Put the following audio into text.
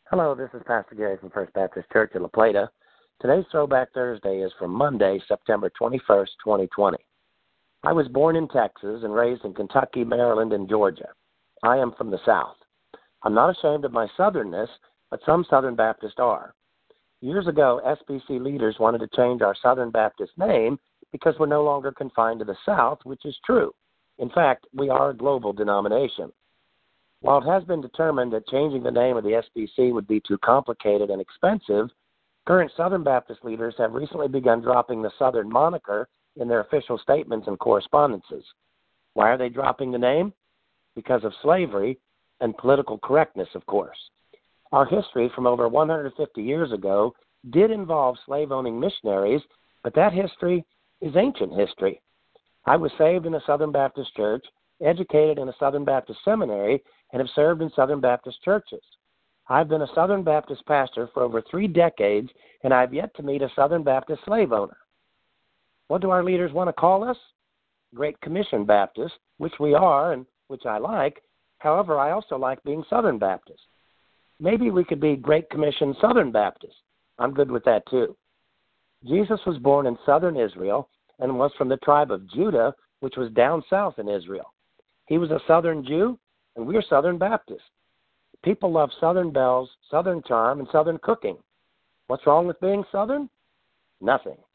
Hello, this is Pastor Gary from First Baptist Church in La Plata. Today's Throwback Thursday is from Monday, September 21st, 2020. I was born in Texas and raised in Kentucky, Maryland, and Georgia. I am from the South. I'm not ashamed of my southernness, but some Southern Baptists are. Years ago, SBC leaders wanted to change our Southern Baptist name because we're no longer confined to the South, which is true. In fact, we are a global denomination. While it has been determined that changing the name of the SBC would be too complicated and expensive, current Southern Baptist leaders have recently begun dropping the Southern moniker in their official statements and correspondences. Why are they dropping the name? Because of slavery and political correctness, of course. Our history from over 150 years ago did involve slave-owning missionaries, but that history is ancient history. I was saved in a Southern Baptist church, educated in a Southern Baptist seminary, and have served in Southern Baptist churches. I've been a Southern Baptist pastor for over 3 decades, and I've yet to meet a Southern Baptist slave owner. What do our leaders want to call us? Great Commission Baptist, which we are and which I like. However, I also like being Southern Baptist. Maybe we could be Great Commission Southern Baptist. I'm good with that too. Jesus was born in southern Israel and was from the tribe of Judah, which was down south in Israel. He was a Southern Jew, and we're Southern Baptists. People love Southern bells, Southern charm, and Southern cooking. What's wrong with being Southern? Nothing.